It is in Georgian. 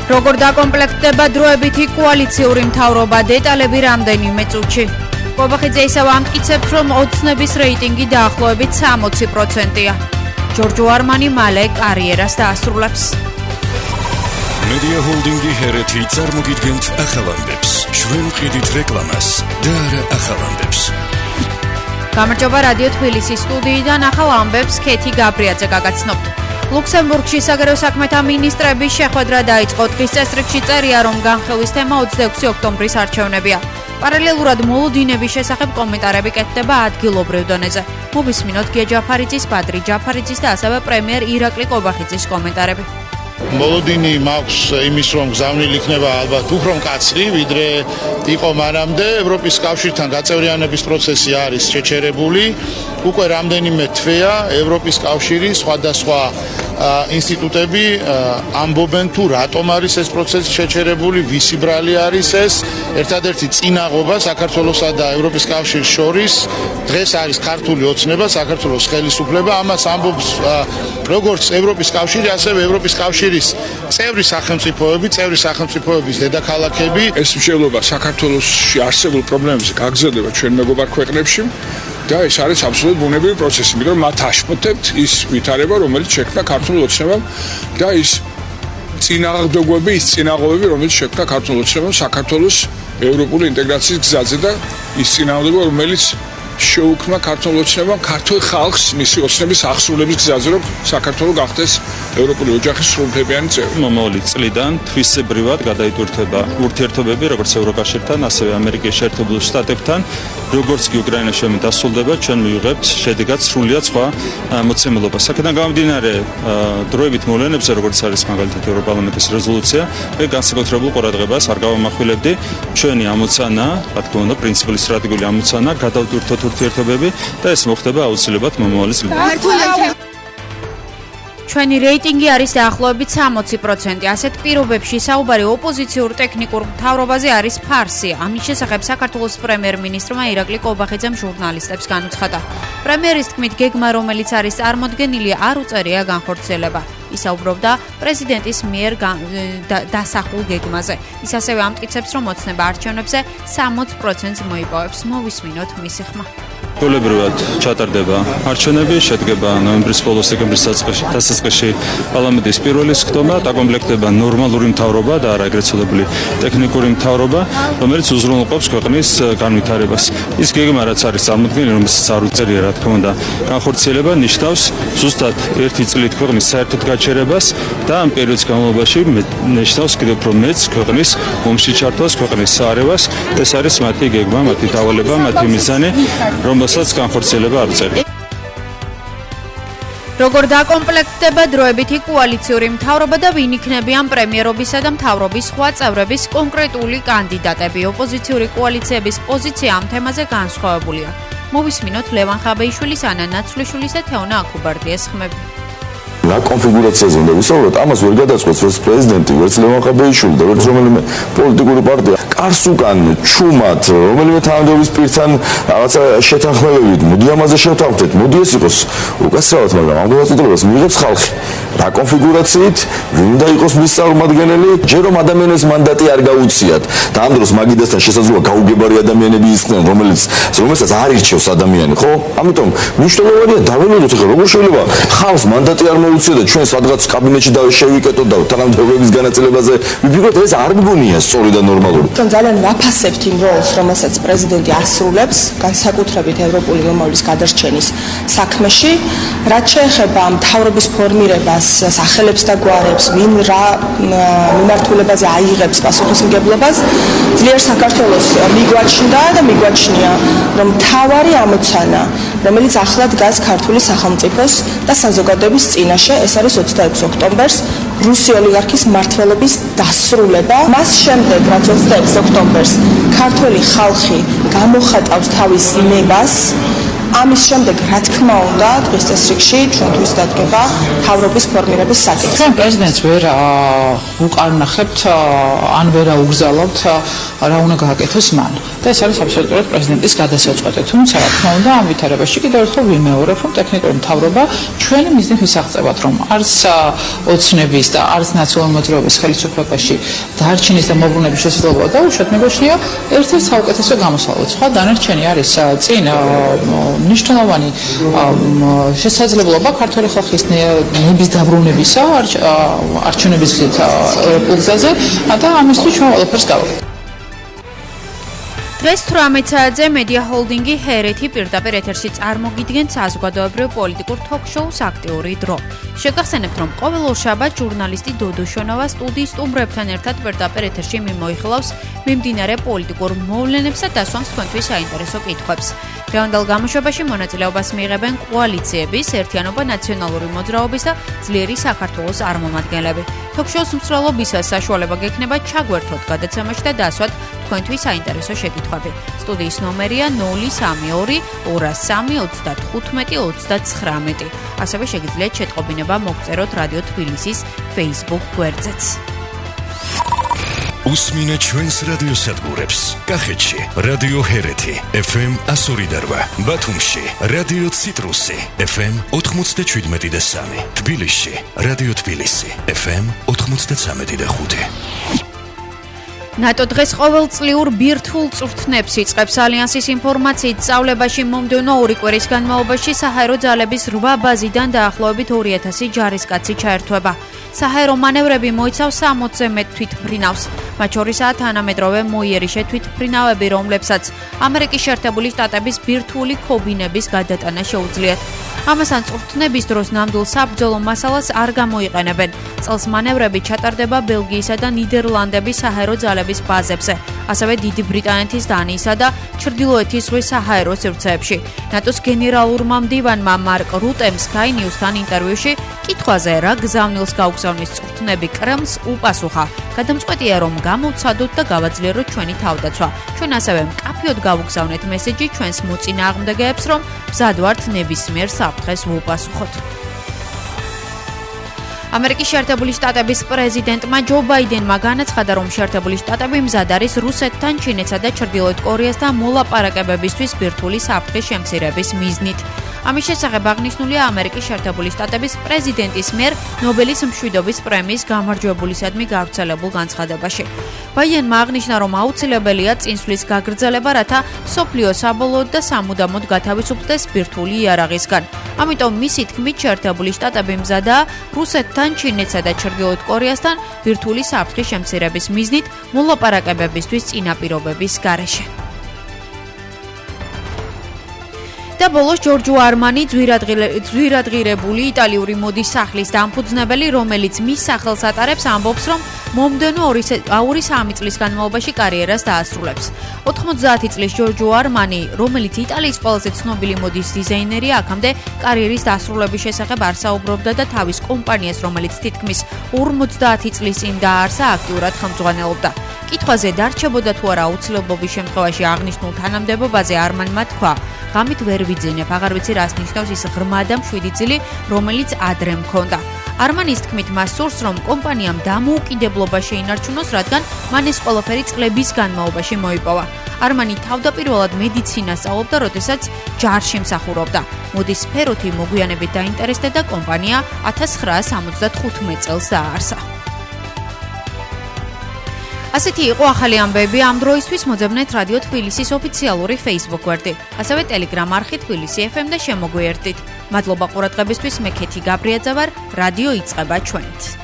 როგორ დაკომპლექტდება დროებითი კოალიციური მთავრობა, დეტალები რამდენიმე წუთში. კობახიძე ისევ ამტკიცებს, რომ ოცნების რეიტინგი დაახლოებით 60%-ია. ჯორჯო არმანი მალე კარიერას დაასრულებს. Media Holding-ი ჰერეთი წარმოგიდგენთ ახალამდებს. ჩვენ ვყიდით რეკლამას და არა ახალამდებს. გამარჯობა რადიო თბილისის სტუდიიდან ახალ ამბებს ქეთი გაბრიაძე გაგაცნობთ. ლუქსემბურგში საგარეო საქმეთა მინისტრების შეხვედრა დაიწყო. დღის წესრიგში წერია, რომ განხილვის თემა 26 ოქტომბრის არჩევნებია. პარალელურად მოლოდინების შესახებ კომენტარები კეთდება ადგილობრივ დონეზე. მოვისმინოთ გია ჯაფარიძის, ბადრი ჯაფარიძის და ასევე პრემიერ ირაკლი კობახიძის კომენტარები. მოლოდინი მაქვს იმის, რომ გზავნილი იქნება ალბათ უფრო მკაცრი, ვიდრე იყო მანამდე. ევროპის კავშირთან გაწევრიანების პროცესი არის შეჩერებული. უკვე რამდენიმე თვეა ევროპის კავშირის სხვადასხვა ინსტიტუტები ამბობენ თუ რატომ არის ეს პროცესი შეჩერებული, ვისი ბრალი არის ეს. ერთადერთი წინაღობა საქართველოსა და ევროპის კავშირის შორის დღეს არის ქართული ოცნება, საქართველოს ხელისუფლება. ამას ამბობს როგორც ევროპის კავშირი, ასევე ევროპის კავშირის წევრი სახელმწიფოების დედაქალაქები. ეს მსჯელობა საქართველოსში არსებულ პრობლემებზე გაგრძელდება ჩვენ მეგობარ ქვეყნებში და ეს არის აბსოლუტურად ბუნებრივი პროცესი, იმიტომ რომ მათ აშფოთებთ ის ვითარება, რომელიც შექმნა ქართულ ოცნებამ და ის წინააღმდეგობები, რომელიც შექმნა ქართულ ოცნებამ საქართველოს ევროპული ინტეგრაციის გზაზე და ის წინააღმდეგობა, რომელიც შეუქმნა ქართულ ოცნებამ ქართულ ხალხს მისი ოცნების აღსრულების გზაზე, რომ საქართველოს გახდეს ევროპული ოჯახის სრულუფლებიანი წევრი. მომავალი წლიდან თვისებრივად გადაიტვირთება ურთიერთობები როგორც ევროკავშირთან, ასევე ამერიკის შეერთებულ შტატებთან. როგორც კი უკრაინაში დასრულდება, ჩვენ მივიღებთ შედეგად სრულიად სხვა მოცემულობა. აქედან გამომდინარე, დროებით მოვლენებზე, როგორც არის მაგალითად ევროპარლამენტის რეზოლუცია, მე განსაკუთრებულ ყურადღებას არ გავამახვილებდი. ჩვენი ამოცანა, რა თქმა უნდა, პრინციპული სტრატეგიული ამოცანა, გადავტვირთოთ ურთიერთობები და ეს მოხდება აუცილებლად მომავალი წლიდან. ჩვენი რეიტინგი არის დაახლოებით 60%. ასეთ პირობებში საუბარი ოპოზიციურ ტექნიკურ მთავრობაზე არის ფარსი. ამის შესახებ საქართველოს პრემიერ-მინისტრმა ირაკლი კობახიძემ ჟურნალისტებს განუცხადა. პრემიერის თქმით, გეგმა, რომელიც არის წარმოდგენილი, არ უწერია განხორციელება. ისაუბრობდა პრეზიდენტის მიერ დასახულ გეგმაზე. ის ასევე ამტკიცებს, რომ ოცნება არჩევნებზე 60%-ს მოიპოვებს. მოვისმინოთ მისი ხმა. გოლებრივად ჩატარდება არჩევნები, შედგება ნოემბრის ბოლოს, დეკემბრის დასაწყისში პარლამენტის პირველი სხდომა, დაკომპლექტდება ნორმალური მთავრობა და არა ეგრეთ წოდებული ტექნიკური მთავრობა, რომელიც უზრუნველყოფს ქვეყნის განვითარებას. ის გეგმა, რაც არის წარმოდგენილი, რომელსაც არ უწერია, რა თქმა უნდა, განხორციელება ნიშნავს ზუსტად ერთი წლით ქვეყნის საერთოდ გაჩერებას და ამ პერიოდის განმავლობაში ნიშნავს კიდევ უფრო მეც ქვეყნის ომში ჩართვას, ქვეყნის საარევას. ეს არის მათი გეგმა, მათი დავალება, მათი მიზანი, რომელსაც განხორციელება არ წერია. როგორ დაკომპლექტდება დროებითი კოალიციური მთავრობა და ვინ იქნებიან პრემიერობისა და მთავრობის სხვა წევრების კონკრეტული კანდიდატები. ოპოზიციური კოალიციების პოზიცია ამ თემაზე განსხვავებულია. მოვისმინოთ ლევან ხაბეიშვილის, ანა ნაცვლიშვილის და თეონა აქუბარდიას ხმები. რა კონფიგურაციაზე უნდა ვისაუბროთ, ამას ვერ გადაწყვეტს ვერც პრეზიდენტი, ვერც ლევან ხაბეიშვილი და ვერც რომელიმე პოლიტიკური პარტია. კარს უკან ჩუმად რომელიმე თანამდებობის პირთან რაღაცა შეთანხმებებით, მოდი ამაზე შევთანხმდეთ, მოდი ეს იყოს უკაცრავად, მაგრამ ამ გადაწყვეტილებას მიიღებს ხალხი. რა კონფიგურაციით, ვინ უნდა იყოს მის წარმომადგენელი, ჯერ რომ ადამიანებს მანდატი არ გაუციათ და ამ დროს მაგიდასთან შესაძლოა გაუგებარი ადამიანები ისხდნენ, რომელსაც არ ირჩევს ადამიანი, ხო? ამიტომ მნიშვნელოვანია დაველოდოთ, ხა როგორ შეიძლება ხალხს მანდატი არ მოუწია და ჩვენ სადღაც კაბინეტში შევიკეტოთ და თანამდებობის განაწილებაზე ვიფიქროთ, ეს არ გგონია სწორი და ნორმალური. ძალიან ვაფასებთ იმ როლს, რომელსაც პრეზიდენტი ასრულებს, განსაკუთრებით ევროპული მომავლის გადარჩენის საქმეში, რაც შეეხება მთავრობის ფორმირებას, სახელებს და გვარებს, ვინ რა მიმართულებაზე აიღებს პასუხისმგებლობას, ძლიერ საქართველოს მიგვაჩნდა და მიგვაჩნია, რომ მთავარი ამოცანა, რომელიც ახლა დგას ქართული სახელმწიფოს და საზოგადოების წინაშე, ეს არის 26 ოქტომბერს რუსი ოლიგარქის მმართველობის დასრულება. მას შემდეგ, რაც 26 ოქტომბერს ქართული ხალხი გამოხატავს თავის ნებას, ამის შემდეგ, რა თქმა უნდა, დღის წესრიგში ჩვენთვის დადგება მთავრობის ფორმირების საკითხი. ჩვენ პრეზიდენტს ვერ უკარნახებთ ან ვერ აუგზავნებთ რა უნდა გააკეთოს მან. და ეს არის აბსოლუტურად პრეზიდენტის გადასაწყვეტი. თუმცა, რა თქმა უნდა, ამ ვითარებაში კიდევ ერთხელ ვიმეორებ, რომ ტექნიკური მთავრობა ჩვენი მიზნის მისაღწევად, რომ არც ოცნების და არც ნაციონალური მოძრაობის ხელისუფლებაში დარჩენის და მოbrunების შესაძლებლობა დაუშვათ, მეგოჩნია ერთ-ერთ საუკეთესო გამოსავალი. სხვა დანარჩენი არის წინ მნიშვნელოვანი შესაძლებლობა ქართული ხალხის ნების დაბრუნებისა არჩევნების გზით ევროპულ გზაზე და ამისთვის ჩვენ ყველაფერს გავაკეთებთ. დღეს 18 საათზე მედია ჰოლდინგი ჰერეთი პირდაპირ ეთერში წარმოგიდგენთ საზოგადოებრივ პოლიტიკურ თოქ-შოუს აქტიური დრო. შეგახსენებთ, რომ ყოველ ორშაბათს ჟურნალისტი დოდო შონოვა სტუდიის სტუმრებთან ერთად პირდაპირ ეთერში მიმოიხილავს მიმდინარე პოლიტიკურ მოვლენებს და დასვამს თქვენთვის საინტერესო კითხვებს. დღევანდელ გამოშვებაში მონაწილეობას მიიღებენ კოალიციების, ერთიანობა ნაციონალური მოძრაობის და ძლიერი საქართველოს წარმომადგენლები. თოქ-შოუს მსვლელობისას საშუალება გექნება ჩაგვერთოთ გადაცემაში და დასვათ თქვენთვის საინტერესო შეკითხვები. სტუდიის ნომერია 032 203 35 29. ასევე შეგიძლიათ შეტყობინება მოგწეროთ რადიო თბილისის Facebook გვერდზეც. უსმინეთ ჩვენს რადიოსადგურებს. კახეთში რადიო ჰერეთი FM 102.8, ბათუმში რადიო ციტრუსი FM 97.3, თბილისში რადიო თბილისი FM 93.5. ნატო დღეს ყოველწლიურ ბირთვულ წვრთნებს იწყებს. ალიანსის ინფორმაციით, სწავლებაში მომდევნო 2 კვირის განმავლობაში საჰაერო ძალების 8 ბაზიდან დაახლოებით 2000 ჯარისკაცი ჩაერთვება. საჰაერო მანევრები მოიცავს 60-ზე მეტ თვითმფრინავს. მათ შორისაა თანამედროვე მოიერიშე თვითმფრინავები, რომლებსაც ამერიკის შეერთებული შტატების ბირთვული ქობინების გადატანა შეუძლიათ. ამასთან წვრთნების დროს ნამდვილ საბრძოლო მასალას არ გამოიყენებენ. წელს მანევრები ჩატარდება ბელგიისა და ნიდერლანდების საჰაერო ძალების ბაზებზე, ასევე დიდი ბრიტანეთის, დანიისა და ჩრდილოეთის ზღვის საჰაერო სივრცეებში. ნატოს გენერალურმა მდივანმა მარკ რუტემ Sky News-თან ინტერვიუში კითხვაზე, რა გზავნილს გაუგზავნის წვრთნები კრემლს, უპასუხა: გადამწყვეტია, რომ გამოვცადოთ და გავაძლიეროთ ჩვენი თავდაცვა. ჩვენ ასევე მკაფიოდ გავუგზავნეთ მესეჯი ჩვენს მოწინააღმდეგეებს, რომ მზად ვართ ნებისმიერ საფრთხეს ვუპასუხოთ. ამერიკის შეერთებული შტატების პრეზიდენტმა ჯო ბაიდენმა განაცხადა, რომ შეერთებული შტატები მზად არის რუსეთთან, ჩინეთსა და ჩრდილოეთ კორეასთან მოლაპარაკებებისთვის ბირთვული საფრთხის შემცირების მიზნით. ამის შესახებ აღნიშნულია ამერიკის შეერთებული შტატების პრეზიდენტის მიერ ნობელის მშვიდობის პრემიის გამარჯვებულისადმი გავრცელებულ განცხადებაში. ბაიდენმა აღნიშნა, რომ აუცილებელია წინსვლის გაგრძელება, რათა მსოფლიო საბოლოოდ და სამუდამოდ გათავისუფლდეს ბირთვული იარაღისგან. ამიტომ მისი თქმით, შეერთებული შტატები მზადაა რუსეთთან, ჩინეთსა და ჩრდილოეთ კორეასთან ბირთვული საფრთხის შემცირების მიზნით მოლაპარაკებებისთვის წინაპირობების გარეშე. და ბოლოს ჯორჯო არმანი, ძვირადღირებული იტალიური მოდის სახლის დამფუძნებელი, რომელიც მის სახელს ატარებს, ამბობს, რომ მომდევნო 2-3 წლის განმავლობაში კარიერას დაასრულებს. 90 წლის ჯორჯო არმანი, რომელიც იტალიის ყველაზე ცნობილი მოდის დიზაინერი, აქამდე კარიერის დასრულების შესახებ არ საუბრობდა და თავის კომპანიას, რომელიც თითქმის 50 წლის წინ დააარსა, აქტიურად ხელმძღვანელობდა. კითხვაზე დარჩებოდა თუ არა აუცილებლობის შემთხვევაში აღნიშნულ თანამდებობაზე, არმანმა თქვა: ღამით ვერ ვიძინებ, აღარ ვიცი რას ნიშნავს ის ღრმა და მშვიდი წილი, რომელიც ადრე მქონდა. არმანის თქმით, მას სურს, რომ კომპანიამ დამოუკიდებლობა შეინარჩუნოს, რადგან მან ეს ყველაფერი წლების განმავლობაში მოიპოვა. არმანი თავდაპირველად მედიცინას სწავლობდა, როდესაც ჯარში მსახურობდა. მოდის სფეროთი მოგვიანებით დაინტერესდა და კომპანია 1975 წელს დააარსა. ასეთი იყო ახალი ამბები ამ დროისთვის. მოძებნეთ რადიო თბილისის ოფიციალური Facebook გვერდი, ასევე Telegram არხი თბილისი FM და შემოგვიერთდით. მადლობა ყურადღებისთვის, მე ქეთი გაბრიაძე ვარ, რადიო იწყება ჩვენით.